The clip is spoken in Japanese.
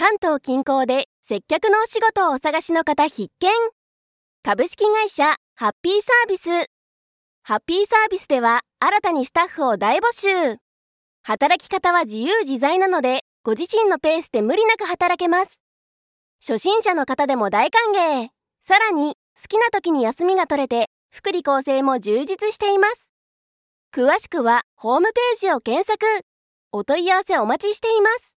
関東近郊で接客のお仕事をお探しの方必見。株式会社ハッピーサービス。ハッピーサービスでは新たにスタッフを大募集。働き方は自由自在なので、ご自身のペースで無理なく働けます。初心者の方でも大歓迎。さらに、好きな時に休みが取れて、福利厚生も充実しています。詳しくはホームページを検索。お問い合わせお待ちしています。